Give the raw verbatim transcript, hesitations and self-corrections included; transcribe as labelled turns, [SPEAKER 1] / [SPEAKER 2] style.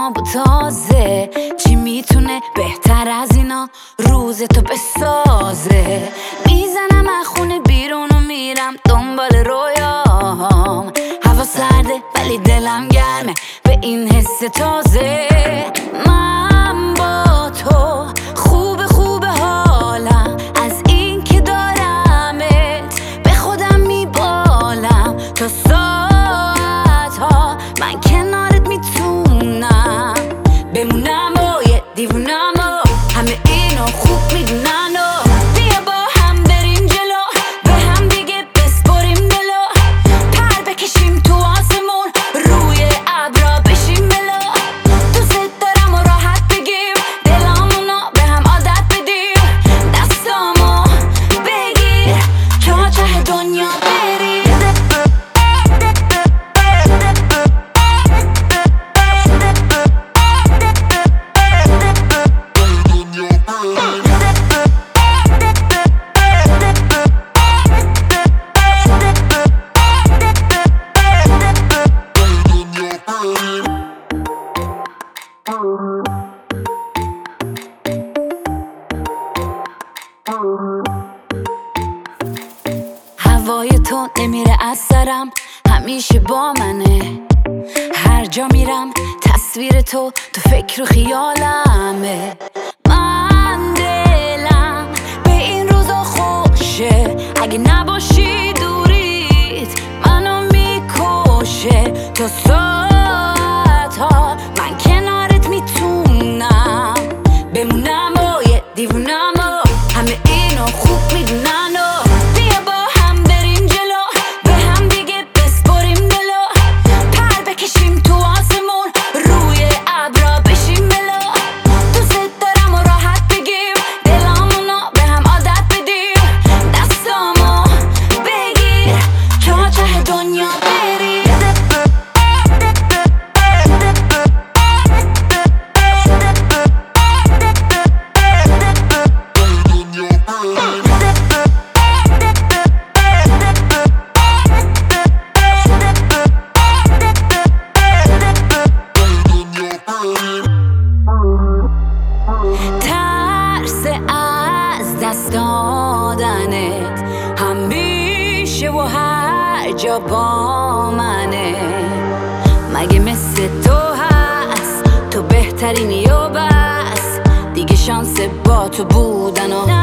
[SPEAKER 1] ناب و تازه، چی میتونه بهتر از اینا روز تو بسازه. میزنم از خونه بیرون و میرم دنبال رویام، هوا سرده ولی دلم گرمه به این حس تازه. من با تو خوب خوب حالم، از این که دارمت به خودم میبالم. تا ساعت ها من کنارت میتونم بمونم و یه دیوونم و همه اینو خوب میدونن و بیا با هم بریم جلو، به هم دیگه بسپریم دلو، پر بکشیم تو آسمون روی ابرا بشیم بلو. دوست دارم و راحت بگیم دلامونو به هم عادت بدیم، دستامو بگیر تا ته دنیا بریم. هوای تو نمیره از سرم، همیشه با منه. هر جا میرم تصویر تو تو فکر و خیالمه. من دلم به این روزا خوشه، اگه نباشی دوریت منو میکشه. تا ساعت ها من کنارت میتونم بمونم و یه دیوونم و همه اینو خوب میدونن و بیا با هم بریم جلو، به هم دیگه بسپریم دلو، پر بکشیم تو آسمون روی ابرا بشیم بلو. دوست دارم و راحت بگیم دلامونو به هم عادت بدیم، دستامو بگیر تا ته دنیا بریم. ترس از دست دادنت همیشه و هر جا با منه. مگه مثل تو هست تو بهترینی و بس، دیگه شانس با تو بودن و